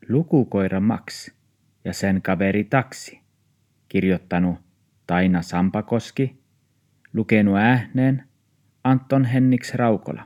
Lukukoira Max ja sen kaveri Taksi. Kirjoittanut Taina Sampakoski. Lukenut ääneen Anton Henriks Raukola.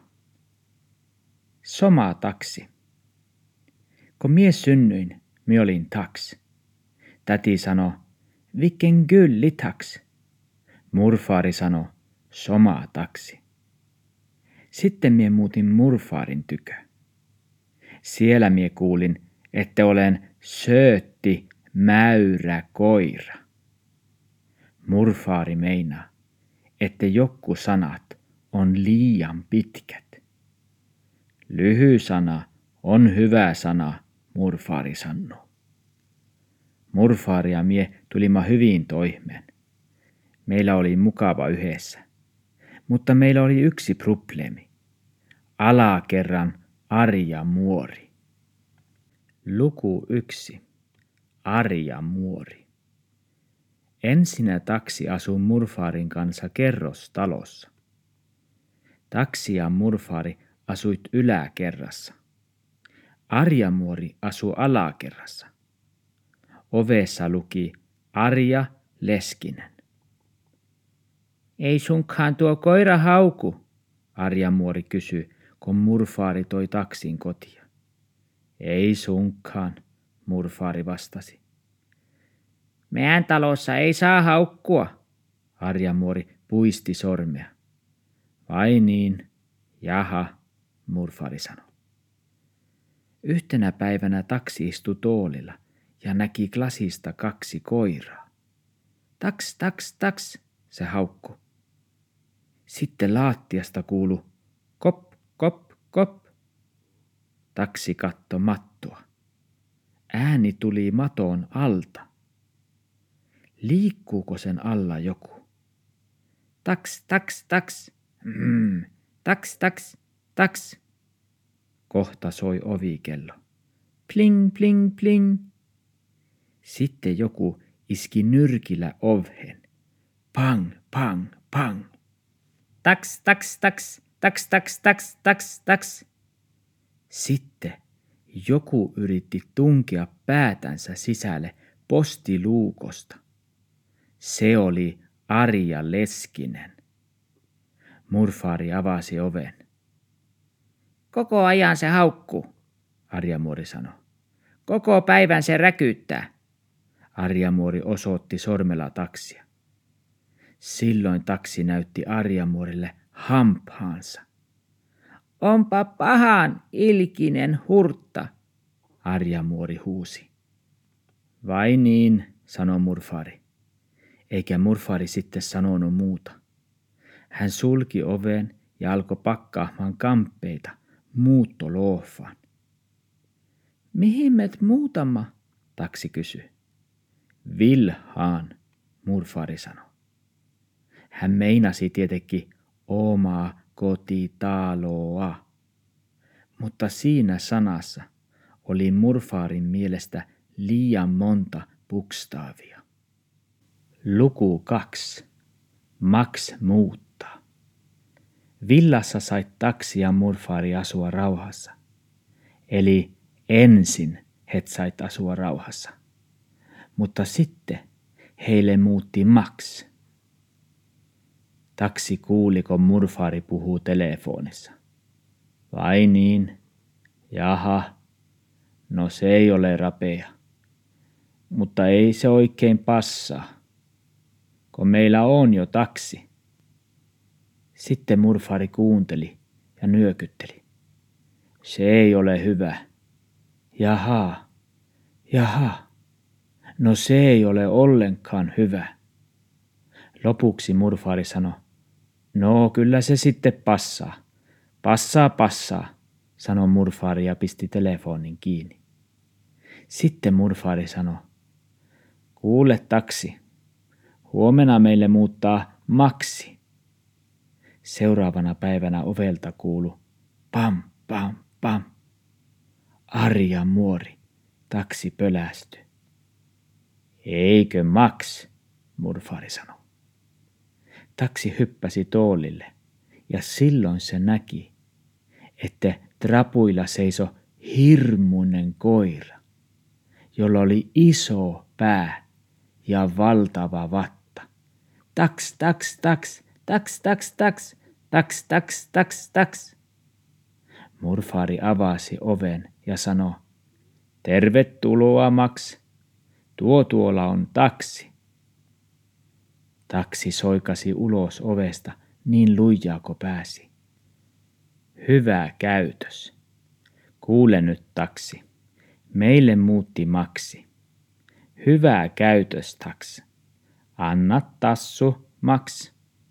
Soma taksi. Kun mie synnyin, mie olin taks. Täti sano, viken gylli taks. Murfaari sano, soma taksi. Sitten mie muutin murfaarin tykö. Siellä mie kuulin, että olen söötti mäyrä koira. Murfaari meinaa, että jokku sanat on liian pitkät. Lyhy sana on hyvä sana, murfaari sanoo. Murfaari ja mie tulimme hyvin toimeen. Meillä oli mukava yhdessä. Mutta meillä oli yksi probleemi. Alakerran Arja Muori. Luku 1. Arja Muori. Ensinnä Taksi asui murfaarin kanssa kerrostalossa. Taksi ja murfaari asuit yläkerrassa. Arja Muori asui alakerrassa. Ovessa luki Arja Leskinen. Ei sunkaan tuo koira hauku, Arja Muori kysyi, kun murfaari toi Taksin kotia. Ei sunkaan, murfaari vastasi. Meidän talossa ei saa haukkua, Arja Muori puisti sormea. Vai niin, jaha, murfaari sanoi. Yhtenä päivänä Taksi istui tuolilla ja näki lasista 2 koiraa. Taks, taks, taks, se haukkui. Sitten laattiasta kuului kop, kop, kop. Taksi katto mattoa. Ääni tuli maton alta. Liikkuuko sen alla joku? Taks, taks, taks. Taks, taks, taks. Kohta soi ovikello. Pling, pling, pling. Sitten joku iski nyrkillä oveen. Pang, pang, pang. Taks, taks, taks, taks, taks, taks, taks, taks. Sitten joku yritti tunkea päätänsä sisälle postiluukosta. Se oli Arja Leskinen. Murfaari avasi oven. Koko ajan se haukkuu, Arja Muori sanoi. Koko päivän se räkyttää. Arja Muori osoitti sormella Taksia. Silloin Taksi näytti Arja Muorille hampaansa. Onpa pahan ilkinen hurtta, Arja Muori huusi. Vai niin, sanoi murfaari. Eikä murfaari sitten sanonut muuta. Hän sulki oven ja alkoi pakkaamaan kamppeita muuttoloofaan. Mihin met muutama? Taksi kysyi. Vilhaan, murfaari sanoi. Hän meinasi tietenkin omaa kotitaloa, mutta siinä sanassa oli murfaarin mielestä liian monta bukstaavia. Luku 2. Max muuttaa. Villassa sait Taksi ja murfaari asua rauhassa. Eli ensin he sait asua rauhassa. Mutta sitten heille muutti Max. Taksi kuuli, kun murfaari puhuu telefonissa. Vai niin? Jaha. No se ei ole rapea. Mutta ei se oikein passaa, kun meillä on jo taksi. Sitten murfaari kuunteli ja nyökytteli. Se ei ole hyvä. Jaha. Jaha. No se ei ole ollenkaan hyvä. Lopuksi murfaari sanoi. No kyllä se sitten passaa. Passaa, sanoi murfaari ja pisti telefonin kiinni. Sitten murfaari sanoi. Kuule Taksi, huomenna meille muuttaa Maxi. Seuraavana päivänä ovelta kuului pam, pam, pam. Arja Muori, Taksi pölästyi. Eikö Max, murfaari sanoi. Taksi hyppäsi toolille ja silloin se näki, että trapuilla seisoi hirmuinen koira. jolla oli iso pää ja valtava vatta. Taks, taks, taks, taks, taks, taks, taks, taks, taks, taks. Murfaari avasi oven ja sanoi, tervetuloa, Max. Tuolla on taksi. Taksi soikasi ulos ovesta niin lujaa kuin pääsi. Hyvä käytös. Kuule nyt, taksi. Meille muutti Maxi. Hyvä käytös, taksi. Anna tassu, Max.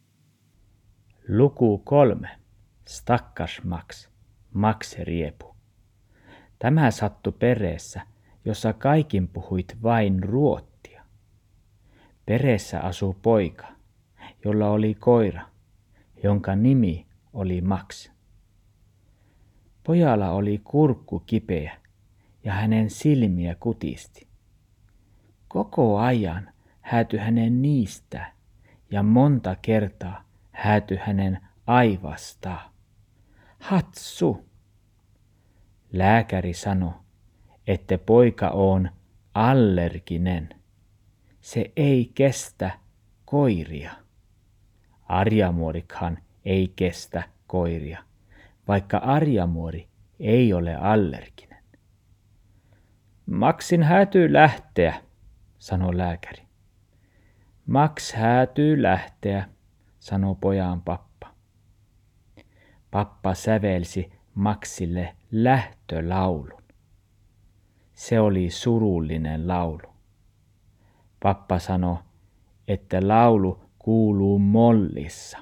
Luku 3. Stakkars Max. Max riepu. Tämä sattui perheessä, jossa kaikin puhuit vain ruottia. Perheessä asui poika, jolla oli koira, jonka nimi oli Max. Pojalla oli kurkku kipeä ja hänen silmiä kutisti. Koko ajan häätyi hänen niistä ja monta kertaa häätyi hänen aivastaan. Hatsu! Lääkäri sanoi, että poika on allerginen. Se ei kestä koiria. Arjamuorikaan ei kestä koiria, vaikka arjamuori ei ole allerginen. Maxin häätyy lähteä, sanoi lääkäri. Max häätyy lähteä, sanoi pojan pappa. Pappa sävelsi Maxille lähtölaulun. Se oli surullinen laulu. Pappa sanoi, että laulu kuuluu mollissa.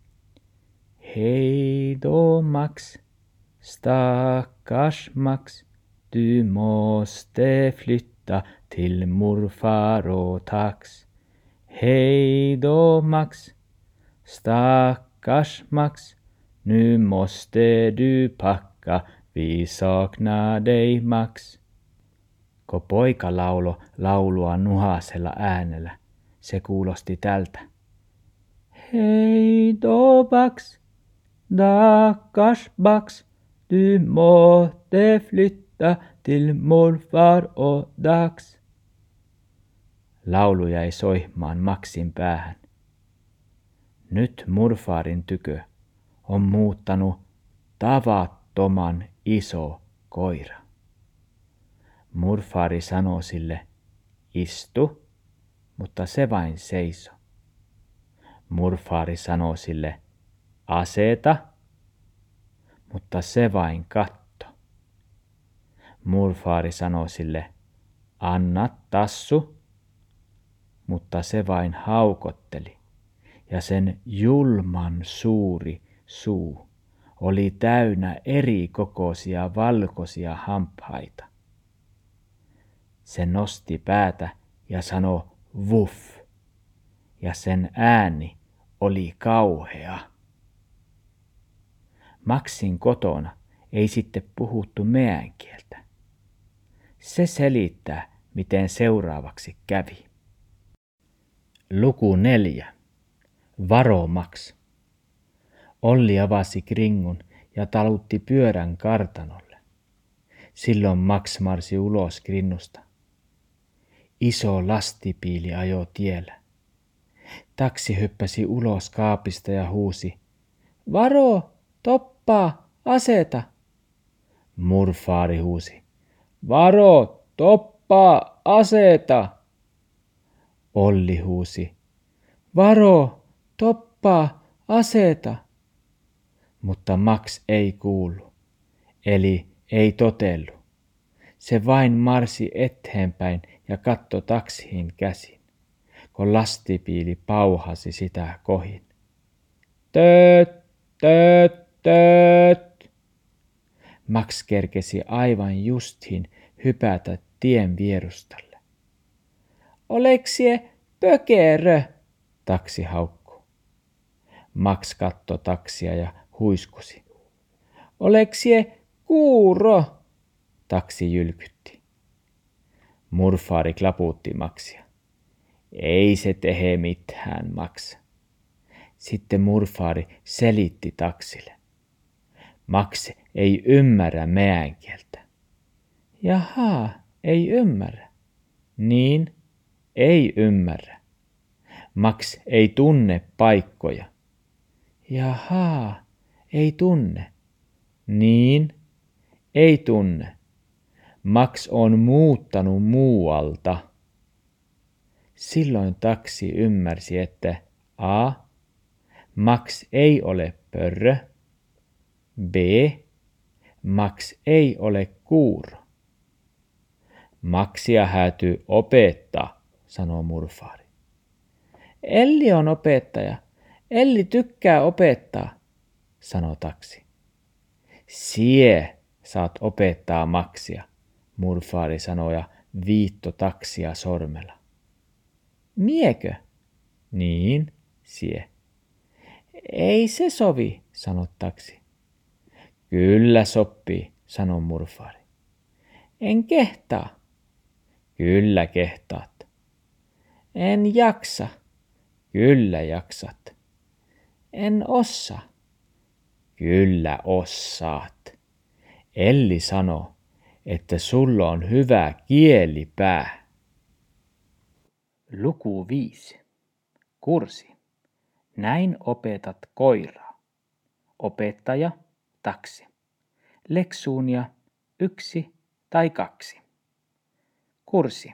Hej då Max, stackars Max, du måste flytta till morfar och tax. Hej då Max, stackars Max, nu måste du packa, vi saknar dig Max. Kun poika laulo laulua nuhasella äänellä, se kuulosti tältä. Hej då Max, stackars Max, du måste flytta till morfar och dags. Laulu jäi soimaan Maxin päähän. Nyt murfaarin tykö on muuttanut tavattoman iso koira. Murfaari sanoi sille, istu, mutta se vain seisoi. Murfaari sanoi sille, aseta, mutta se vain katto. Murfaari sanoi sille, anna tassu, mutta se vain haukotteli, ja sen julman suuri suu oli täynnä eri kokoisia valkoisia hampaita. Se nosti päätä ja sanoi vuff, ja sen ääni oli kauhea. Maxin kotona ei sitten puhuttu meän kieltä. Se selittää, miten seuraavaksi kävi. Luku 4. Varo Max. Olli avasi kringun ja talutti pyörän kartanolle. Silloin Max marsi ulos krinnusta. Iso lastipiili ajoi tiellä. Taksi hyppäsi ulos kaapista ja huusi, varo, toppaa, aseta. Murfaari huusi, varo, toppaa, aseta. Olli huusi, varo, toppaa, aseta. Mutta Max ei kuullut, eli ei totellut. Se vain marsi eteenpäin ja katsoi taksiin käsin, kun lastipiili pauhasi sitä kohin. Tööt, tööt, tööt. Max kerkesi aivan justiin hypätä tien vierustalle. Oleks sie pökerö? Taksi haukkui. Max katsoi taksia ja huiskusi. Oleks sie kuuro? Taksi jylkytti. Murfaari klapuutti Maxia. Ei se tehe mitään, Max. Sitten murfaari selitti taksille. Max ei ymmärrä meän kieltä. Jaha, ei ymmärrä. Niin, ei ymmärrä. Max ei tunne paikkoja. Jahaa, ei tunne. Niin, ei tunne. Max on muuttanut muualta. Silloin taksi ymmärsi, että a. Max ei ole pörrö. B. Max ei ole kuuro. Maxia häätyy opettaa, sanoo murfaari. Elli on opettaja. Elli tykkää opettaa, sanoo taksi. Sie saat opettaa Maxia, murfaari sanoo ja viitto taksia sormella. Miekö? Niin, sie. Ei se sovi, sanoo taksi. Kyllä sopii, sanoo murfaari. En kehtaa. Kyllä kehtaat. En jaksa. Kyllä jaksat. En osaa. Kyllä osaat. Elli sanoo, että sulla on hyvä kielipää. Luku 5. Kurssi. Näin opetat koiraa. Opettaja, taksi. Leksuunia 1 tai 2. Kurssi.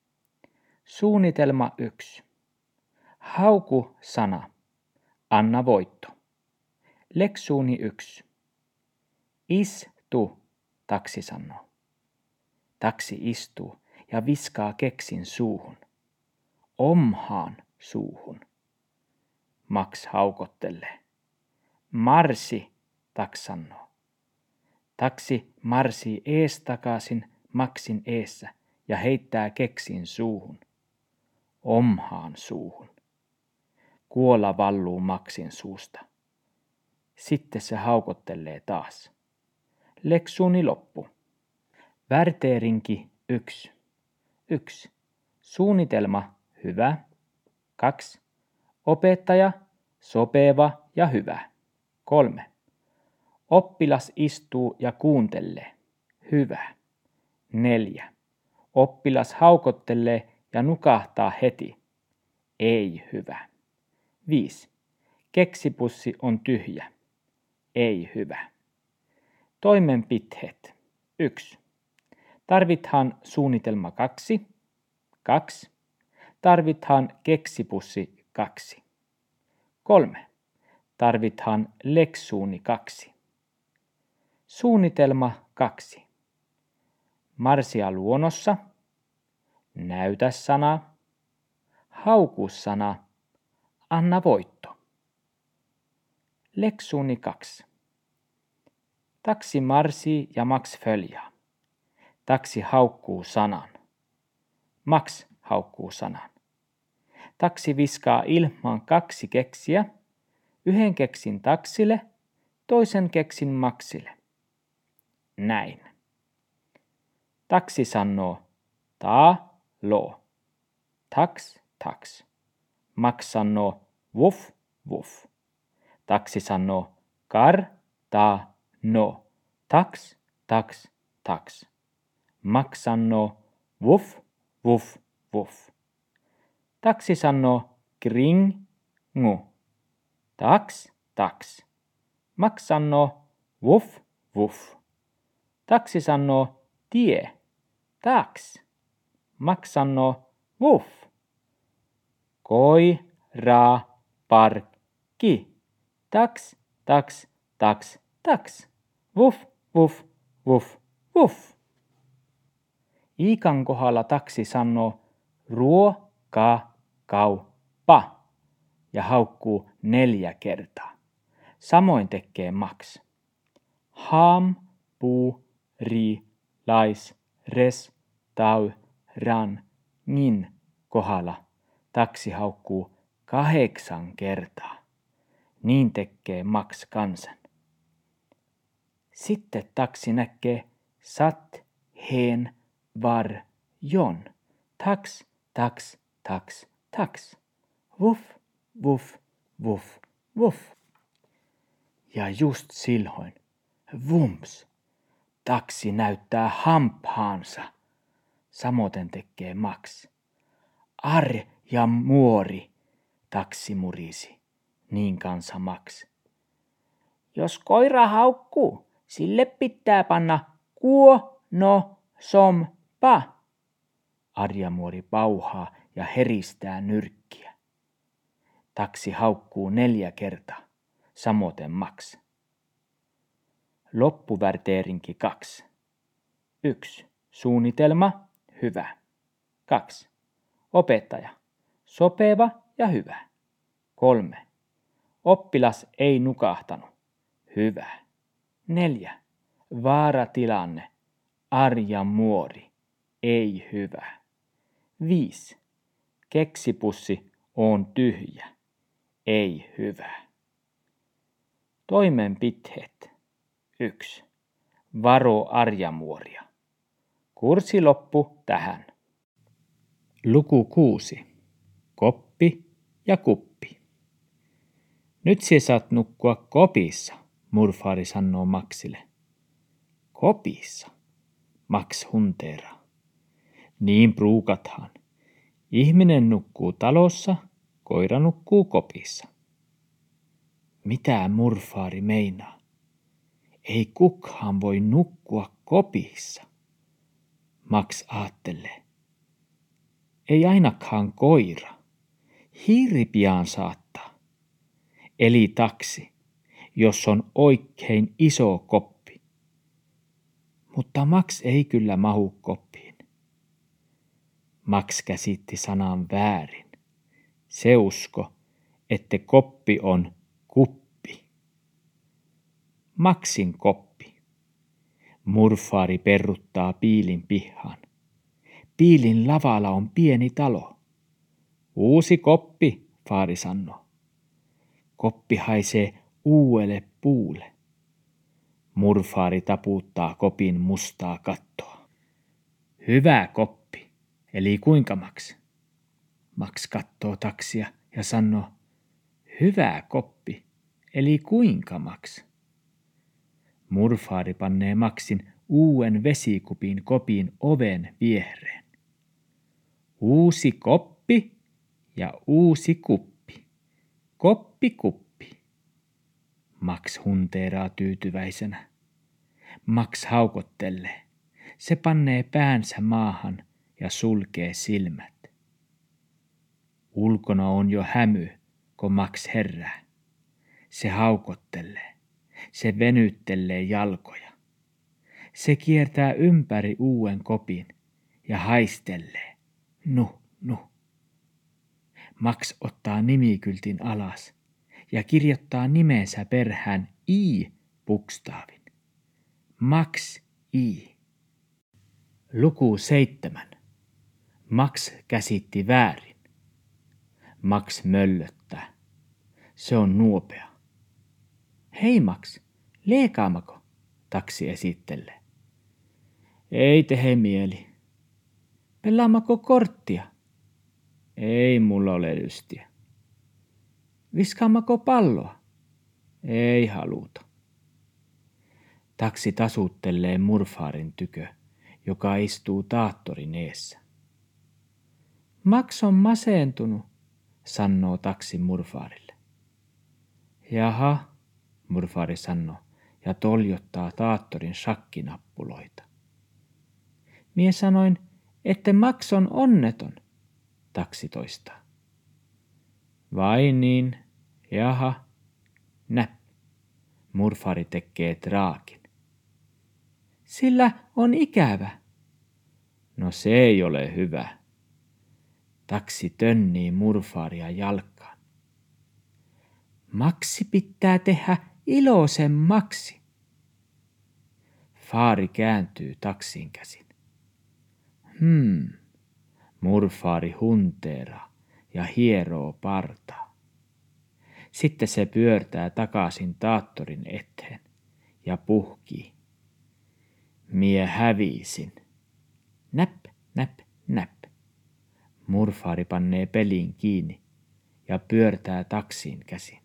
Suunnitelma 1. Hauku sana. Anna voitto. Leksuuni 1. Istu, taksi sanoo. Taksi istuu ja viskaa keksin suuhun. Omhaan suuhun. Max haukottelee. Marsi, taksi sanoo. Taksi marsii eestakaisin Maxin eessä ja heittää keksin suuhun. Omhaan suuhun. Kuola valluu Maxin suusta. Sitten se haukottelee taas. Leksuuni loppu. Värteerinki 1. 1. Suunnitelma hyvä. 2. Opettaja sopeva ja hyvä. 3. Oppilas istuu ja kuuntelee. Hyvä. 4. Oppilas haukottelee ja nukahtaa heti. Ei hyvä. 5. Keksipussi on tyhjä. Ei hyvä. Toimenpiteet. 1. Tarvithan suunnitelma 2. 2. Tarvithan keksipussi 2. 3. Tarvithan leksuuni 2. Suunnitelma 2. Marsia luonnossa. Näytä sana. Hauku sana. Anna voitto. Leksuuni 2. Taksi marsii ja Max följää. Taksi haukkuu sanan. Max haukkuu sanan. Taksi viskaa ilmaan 2 keksiä. 1 keksin taksille, toisen keksin Maxille. Näin. Taksi sanoo ta-lo. Taks, taks. Max sanoo wuff, wuff. Taksi sanoo kar-ta-no. Taks, taks, taks. Max sanoo wuff, wuff, wuff. Taksi sanoo kring-ngu. Taks, taks. Max sanoo wuff, wuff. Taksi sanoo tie. Taks. Max sanoo wuff. Koira parkki. Taks, taks, taks, taks. Wuff, wuff, wuff, wuff. Iikan kohdalla taksi sanoo ruoka-kauppa ja haukkuu 4 kertaa. Samoin tekee Max. Ham, pu, ri, lais, res, tau, ran, ngin kohdalla taksi haukkuu 8 kertaa. Niin tekee Max kansan. Sitten taksi näkee sat, hen, var, jon. Taks, taks, taks, taks. Wuff, wuff, wuff, wuff. Ja just silloin, vumps, taksi näyttää hampaansa. Samoten tekee Max. Ar ja muori, taksi murisi. Niin kanssa Max. Jos koira haukkuu, sille pitää panna sompa. Arjamuori pauhaa ja heristää nyrkkiä. Taksi haukkuu 4 kertaa, samoten Max. Loppuvärteerinki 2. 1. Suunnitelma, hyvä. 2. Opettaja, sopeva ja hyvä. 3. Oppilas ei nukahtanut, hyvä. 4. Vaaratilanne, arjamuori, ei hyvä. 5. Keksipussi on tyhjä, ei hyvä. Toimenpiteet. 1. Varo arjamuoria. Kurssi loppu tähän. Luku 6. Koppi ja kuppi. Nyt sinä saat nukkua kopissa, murfaari sanoo Maxille. Kopissa? Max hunteeraa. Niin pruukathan. Ihminen nukkuu talossa, koira nukkuu kopissa. Mitä murfaari meinaa? Ei kukaan voi nukkua kopissa. Max aattelee. Ei ainakaan koira. Hiiri pian saattaa. Eli taksi, jos on oikein iso koppi. Mutta Max ei kyllä mahu koppiin. Max käsitti sanan väärin. Se usko, että koppi on kuppi. Maxin koppi. Murfaari perruttaa piilin pihaan. Piilin lavalla on pieni talo. Uusi koppi, faari sanoo. Koppi haisee uudelle puulle. Murfaari taputtaa kopin mustaa kattoa. Hyvä koppi, eli kuinka Max? Max kattoo taksia ja sanoo, hyvä koppi, eli kuinka Max? Murfaari pannee Maxin uuden vesikupin kopin oven viereen. Uusi koppi ja uusi kuppi. Koppi kuppi. Max hunteeraa tyytyväisenä. Max haukottelee. Se pannee päänsä maahan ja sulkee silmät. Ulkona on jo hämy, kun Max herää. Se haukottelee. Se venyttelee jalkoja. Se kiertää ympäri uuden kopin ja haistelee. Nu. Max ottaa nimikyltin alas ja kirjoittaa nimensä perään I-bukstaavin. Max I. Luku 7. Max käsitti väärin. Max möllöttää. Se on nuopea. Hei Max, leekaamako? Taksi esittelee. Ei tehe mieli. Pelaammako korttia? Ei mulla ole lystiä. Viskaammako palloa? Ei haluta. Taksi tasuttelee murfaarin tykö, joka istuu taattorin eessä. Max on masentunut, sanoo taksi murfaarille. Jaha, murfaari sanoo ja toljottaa taattorin shakkinappuloita. Mie sanoin, että Max on onneton, taksi toistaa. Vai niin, jaha, näp. Murfaari tekee draakin. Sillä on ikävä. No se ei ole hyvä. Taksi tönnii murfaaria jalkaan. Maxi pitää tehdä iloisemmaksi. Faari kääntyy taksiin käsin. Murfaari hunteeraa ja hieroo partaa. Sitten se pyörtää takaisin taattorin eteen ja puhkii. Mie hävisin. Näp, näp, näp. Murfaari pannee pelin kiinni ja pyörtää taksiin käsin.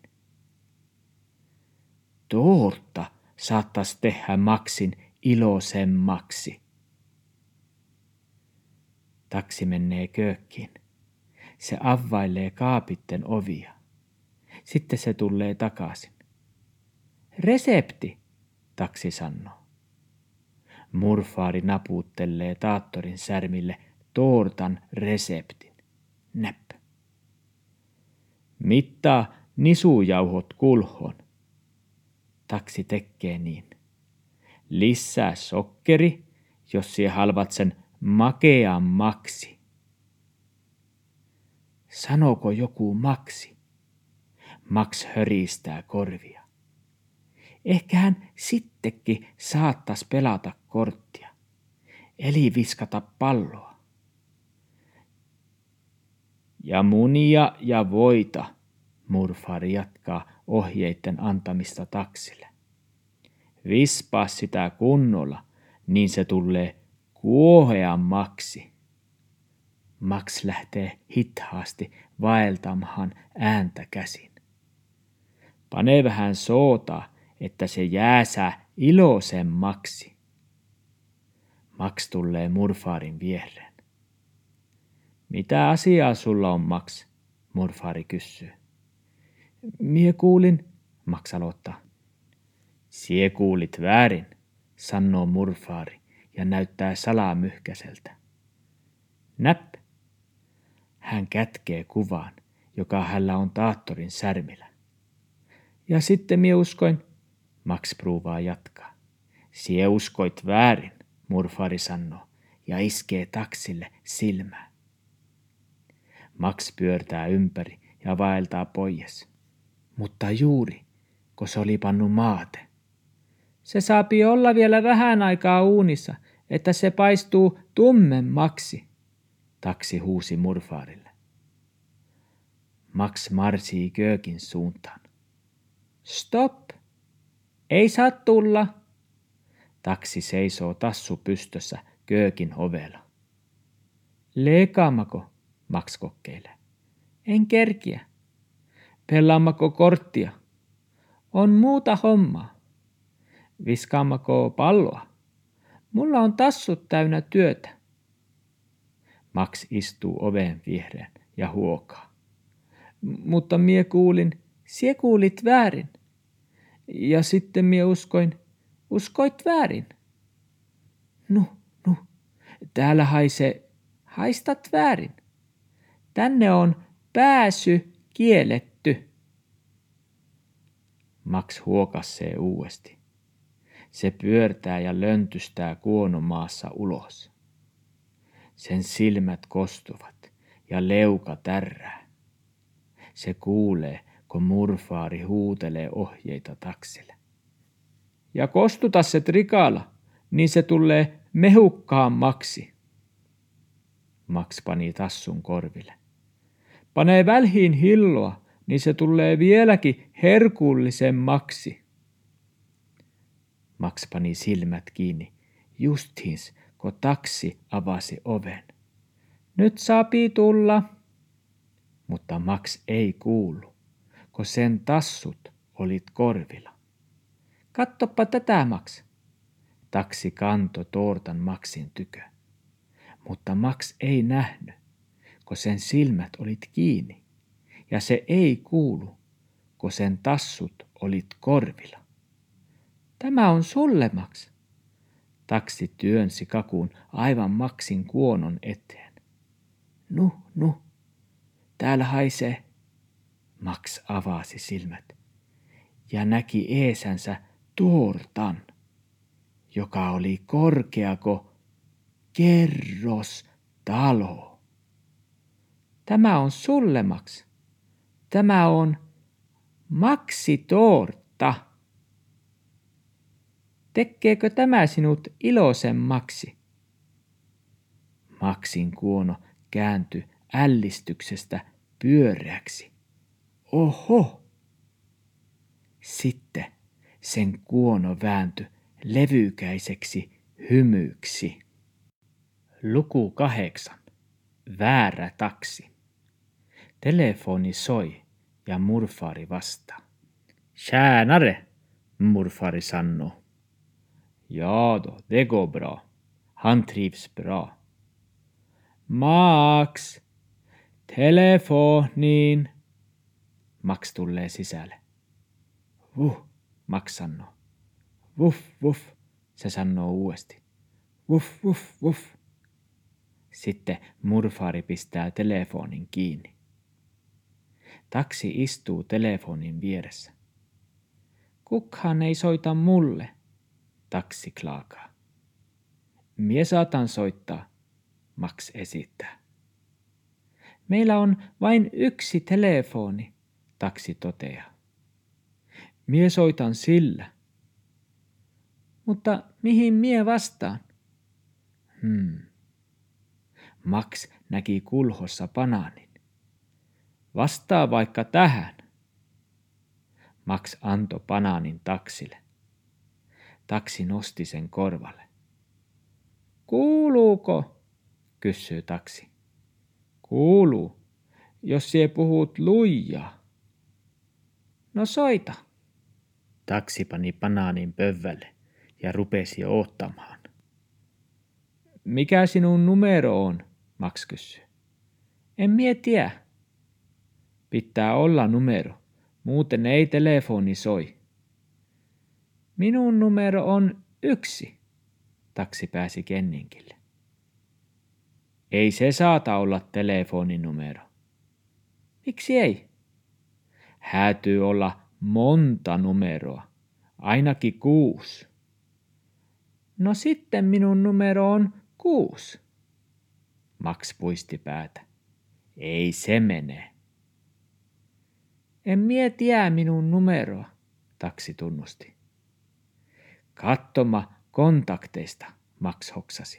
Tuorta saattais tehdä Maxin iloisemmaksi. Taksi menee köökkiin. Se availee kaapitten ovia. Sitten se tulee takaisin. Resepti, taksi sanoo. Murfaari naputtelee taattorin särmille tortan reseptin. Näppä. Mittaa nisujauhot kulhoon. Taksi tekee niin. Lisää sokkeri, jos sie halvat sen makeammaksi. Sanoko joku maksi? Max höristää korvia. Ehkä hän sittenkin saattas pelata korttia, eli viskata palloa. Ja munia ja voita, murfaari jatkaa ohjeiden antamista taksille. Vispaa sitä kunnolla, niin se tulee kuoheammaksi. Max lähtee hitaasti vaeltamaan ääntä käsin. Pane vähän sootaa, että se jääsää iloisemmaksi. Max tulee murfaarin viereen. Mitä asiaa sulla on, Max? Murfaari kysyy. Mie kuulin, Max aloittaa. Sie kuulit väärin, sanoo murfaari ja näyttää salamyhkäseltä. Näpp. Hän kätkee kuvan, joka hänellä on taattorin särmillä. Ja sitten mie uskoin, Max pruuvaa jatkaa. Sie uskoit väärin, murfaari sanoo ja iskee taksille silmään. Max pyörtää ympäri ja vaeltaa pois. Mutta juuri, kun se oli pannu maate. Se saapi olla vielä vähän aikaa uunissa, että se paistuu tummemmaksi, taksi huusi murfaarille. Max marsii köökin suuntaan. Stop! Ei saa tulla! Taksi seisoo tassu pystössä köökin ovella. Leekaammako? Max kokkeilee. En kerkiä. Pelaammako korttia? On muuta hommaa. Viskaammako palloa? Mulla on tassut täynnä työtä. Max istuu oven viereen ja huokaa. Mutta mie kuulin, sie kuulit väärin. Ja sitten mie uskoit väärin. Nu, täällä haistat väärin. Tänne on pääsy kielletty. Max huokassee uudesti. Se pyörtää ja löntystää kuonomaassa ulos. Sen silmät kostuvat ja leuka tärrää. Se kuulee, kun murfaari huutelee ohjeita taksille. Ja kostuta se trikala, niin se tulee mehukkaammaksi. Max pani tassun korville. Panee välhiin hilloa, niin se tulee vieläkin herkullisemmaksi. Max pani silmät kiinni, justiins, kun taksi avasi oven. Nyt saapii tulla. Mutta Max ei kuulu, kun sen tassut olit korvilla. Kattoppa tätä, Max. Taksi kanto tortan Maxin tykö. Mutta Max ei nähnyt, kun sen silmät olit kiinni. Ja se ei kuulu, kun sen tassut olit korvilla. Tämä on sulle, Max. Taksi työnsi kakun aivan Maxin kuonon eteen. Nu, täällä haisee. Max avasi silmät ja näki eesänsä tortan, joka oli korkeako kerrostalo. Tämä on sulle, Max. Tämä on Maxi-tortta. Tekeekö tämä sinut iloisemmaksi? Maxin kuono kääntyi ällistyksestä pyöreäksi. Oho! Sitten sen kuono vääntyi levykäiseksi hymyksi. Luku 8. Väärä taksi. Telefoni soi ja murfaari vastaa. Tjänare, murfaari sanoo. Ja då, det går bra. Han trivs bra. Max, telefoniin. Max tulee sisälle. Vuh, Max sanoo. Vuff, vuff, se sanoo uudesti. Vuff, vuff, vuff. Sitten murfaari pistää telefonin kiinni. Taksi istuu telefonin vieressä. Kukaan ei soita mulle, taksi klaakaa. Mie saatan soittaa, Max esittää. Meillä on vain yksi telefoni, taksi toteaa. Mie soitan sillä. Mutta mihin mie vastaan? Max näki kulhossa banaanin. Vastaa vaikka tähän. Max antoi banaanin taksille. Taksi nosti sen korvalle. Kuuluuko? Kysyy taksi. Kuuluu, jos sie puhut lujaa. No soita. Taksi pani banaanin pöydälle ja rupesi odottamaan. Mikä sinun numero on? Max kysyy. En mie tiedä. Pitää olla numero, muuten ei telefoni soi. Minun numero on 1. Taksi pääsi kenninkille. Ei se saata olla telefoninumero. Miksi ei? Häätyy olla monta numeroa, ainakin 6. No sitten minun numero on 6. Max puisti päätä. Ei se mene. En mie tiedä minun numeroa, taksi tunnusti. Kattoma kontakteista, Max hoksasi.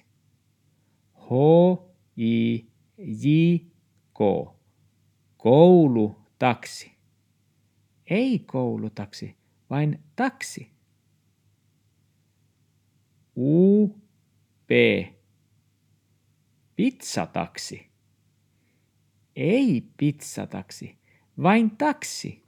H-I-J-K. Koulutaksi. Ei koulutaksi, vain taksi. U-P. Pizzataksi. Ei pizzataksi, vain taksi.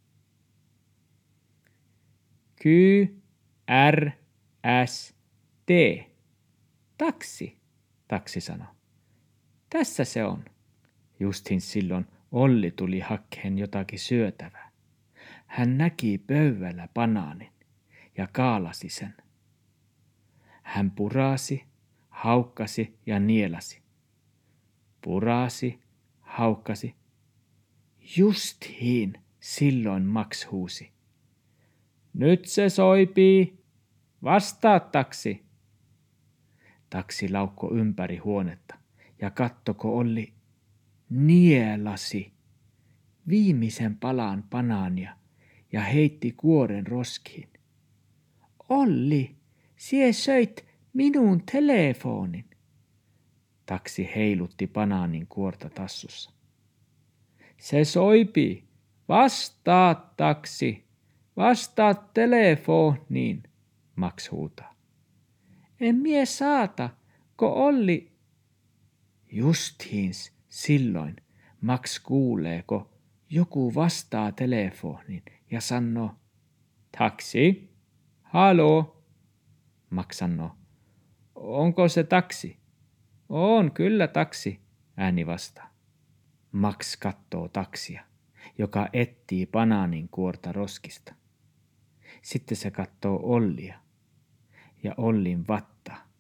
Q-R-S-T. Taksi, taksi sanoi. Tässä se on. Justin silloin Olli tuli hakkeen jotakin syötävää. Hän näki pöydällä banaanin ja kaalasi sen. Hän purasi, haukkasi ja nielasi. Purasi, haukkasi. Justiin silloin Max huusi. Nyt se soipii. Vastaa taksi. Taksi laukko ympäri huonetta ja kattoko Olli nielasi viimeisen palan banaania ja heitti kuoren roskiin. Olli, sie söit minun telefonin. Taksi heilutti banaanin kuorta tassussa. Se soipii. Vastaa taksi. Vastaa telefoniin, Max huutaa. En mie saata, ko Olli. Justiins silloin Max kuulee, ko joku vastaa telefoniin ja sanoo, taksi, haloo. Max sanoo, onko se taksi? On kyllä taksi, ääni vastaa. Max kattoo taksia, joka etsii banaanin kuorta roskista. Sitten se kattoo Ollia ja Ollin vattaa.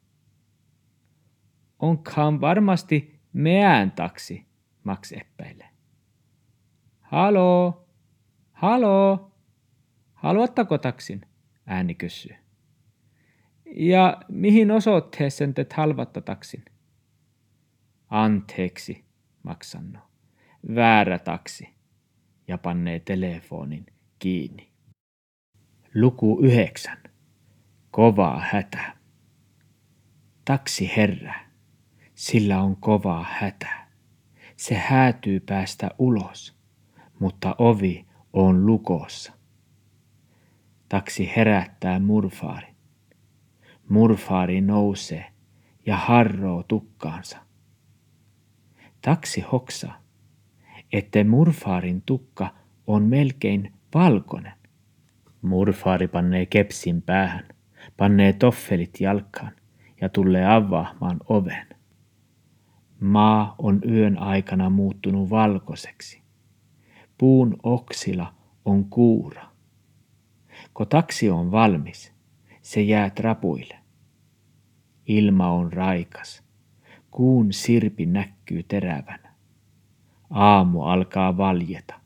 Onkaan varmasti meidän taksi, Max epäilee. Haloo, haloo, haluatteko taksin? Ääni kysyy. Ja mihin osoitteeseen teet halvatta taksin? Anteeksi, Max sanoo. Väärä taksi. Ja pannee telefonin kiinni. Luku 9. Kovaa hätä. Taksi herää. Sillä on kovaa hätää. Se häätyy päästä ulos, mutta ovi on lukossa. Taksi herättää murfaarin. Murfaari nousee ja harroo tukkaansa. Taksi hoksaa, että murfaarin tukka on melkein valkoinen. Murfaari pannee kepsin päähän, pannee toffelit jalkaan ja tulee avaamaan oven. Maa on yön aikana muuttunut valkoiseksi. Puun oksilla on kuura. Kun taksi on valmis, se jää trapuille. Ilma on raikas. Kuun sirpi näkyy terävänä. Aamu alkaa valjeta.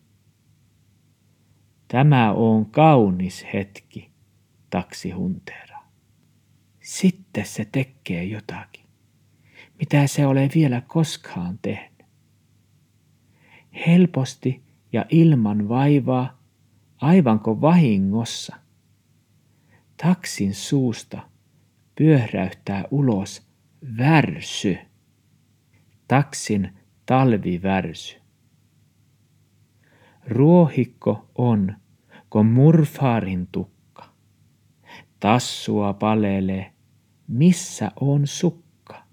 Tämä on kaunis hetki, taksi hunteeraa. Sitten se tekee jotakin, mitä se ole vielä koskaan tehnyt. Helposti ja ilman vaivaa, aivanko vahingossa. Taksin suusta pyöräyttää ulos värsy. Taksin talvivärsy. Ruohikko on, kun murfaarin tukka. Tassua palelee, missä on sukka.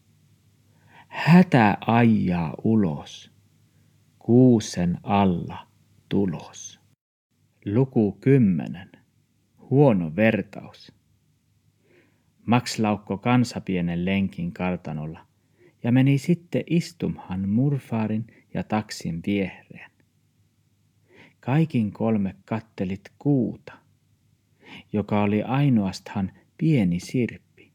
Hätä ajaa ulos, kuusen alla tulos. Luku 10. Huono vertaus. Max laukko kansapienen lenkin kartanolla ja meni sitten istumaan murfaarin ja taksin viereen. Kaikin 3 kattelit kuuta, joka oli ainoastaan pieni sirppi.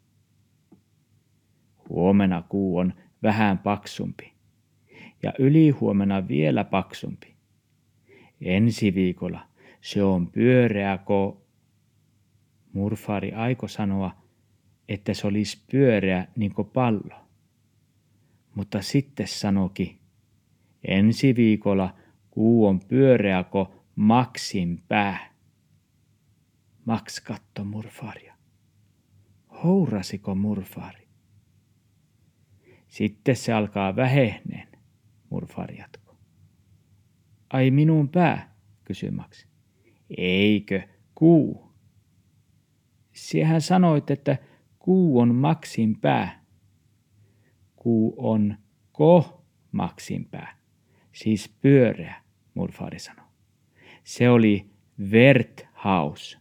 Huomenna kuu on vähän paksumpi ja ylihuomenna vielä paksumpi. Ensi viikolla se on pyöreä Murfaari aiko sanoa, että se olisi pyöreä niin kuin pallo. Mutta sitten sanoki, ensi viikolla kuu on pyöreä kuin Maxin pää. Max katto murfaaria. Hourasiko murfaari? Sitten se alkaa vähehneen, murfaari jatkoi. Ai minun pää, kysyi Max. Eikö, kuu. Siehän sanoit, että kuu on Maxin pää. Kuu on Maxin pää, siis pyöreä, murfaari sanoi. Se oli Werthaus.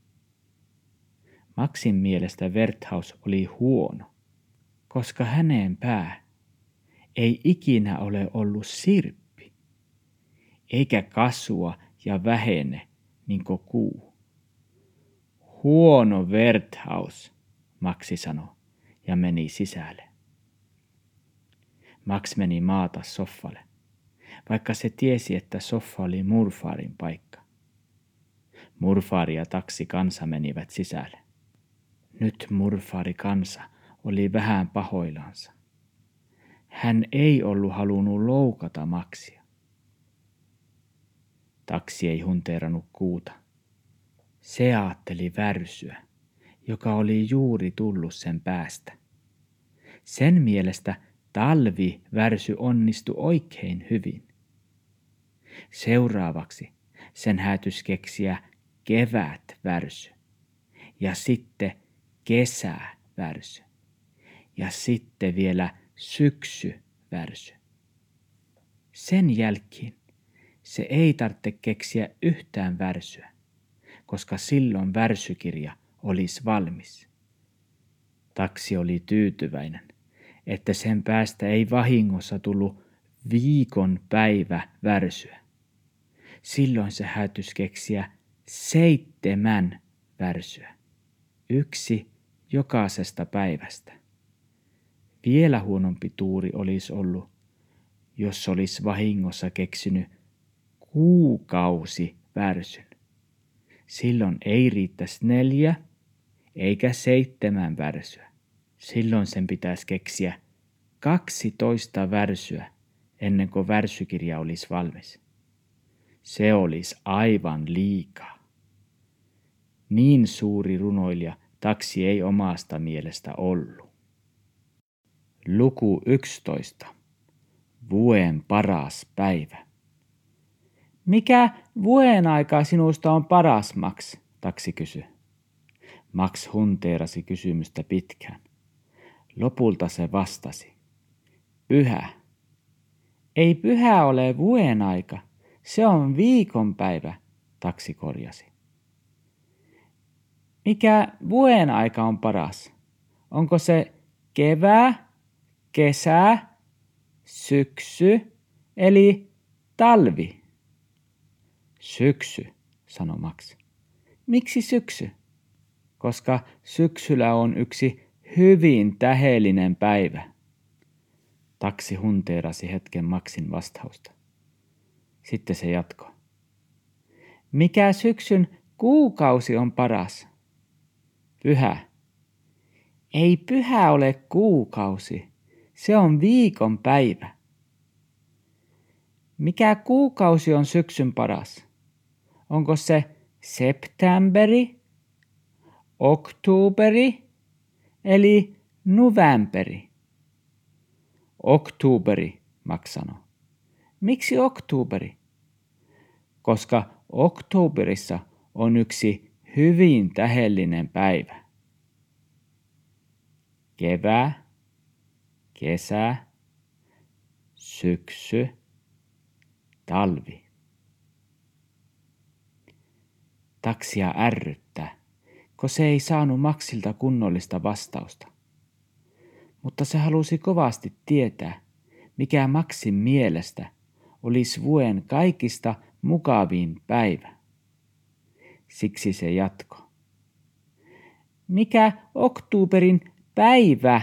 Maxin mielestä Werthaus oli huono, koska hänen pää ei ikinä ole ollut sirppi, eikä kasvua ja vähene niin kuin kuu. Huono Werthaus, Maxi sanoi ja meni sisälle. Max meni maata soffalle, vaikka se tiesi, että soffa oli murfaarin paikka. Murfaari ja taksi kansa menivät sisälle. Nyt murfaari kansa oli vähän pahoillansa. Hän ei ollut halunnut loukata Maxia. Taksi ei hunteerannut kuuta. Se ajatteli värsyä, joka oli juuri tullut sen päästä. Sen mielestä talvivärsy onnistui oikein hyvin. Seuraavaksi sen häätys keksiä kevätvärsy ja sitten kesävärsy ja sitten vielä syksyvärsy. Sen jälkeen se ei tarvitse keksiä yhtään värsyä, koska silloin värsykirja olisi valmis. Taksi oli tyytyväinen, että sen päästä ei vahingossa tullut viikon päivä värsyä. Silloin se häätys keksiä 7 värsyä. 1 jokaisesta päivästä. Vielä huonompi tuuri olisi ollut, jos olisi vahingossa keksinyt kuukausivärsyn. Silloin ei riittäisi 4 eikä 7 värsyä. Silloin sen pitäisi keksiä 12 värsyä ennen kuin värsykirja olisi valmis. Se olisi aivan liikaa. Niin suuri runoilija taksi ei omasta mielestä ollut. Luku 11. Vuoden paras päivä. Mikä vuoden aika sinusta on paras, Max? Taksi kysyi. Max hunteerasi kysymystä pitkään. Lopulta se vastasi. Pyhä. Ei pyhä ole vuoden aika. Se on viikonpäivä, taksi korjasi. Mikä vuoden aika on paras? Onko se kevää, kesä, syksy eli talvi. Syksy, sanoi Max. Miksi syksy? Koska syksyllä on yksi hyvin tähdellinen päivä. Taksi hunteerasi hetken Maxin vastausta. Sitten se jatkoi. Mikä syksyn kuukausi on paras? Pyhä. Ei pyhä ole kuukausi, se on viikon päivä. Mikä kuukausi on syksyn paras? Onko se septemberi, oktooberi eli novemberi? Oktooberi, Max sanoi. Miksi oktooberi? Koska oktooberissa on yksi hyvin tähdellinen päivä. Kevää, kesä, syksy, talvi. Taksia ärryttää, kun se ei saanut Maxilta kunnollista vastausta. Mutta se halusi kovasti tietää, mikä Maxin mielestä olisi vuoden kaikista mukavin päivä. Siksi se jatkoi. Mikä oktooberin päivä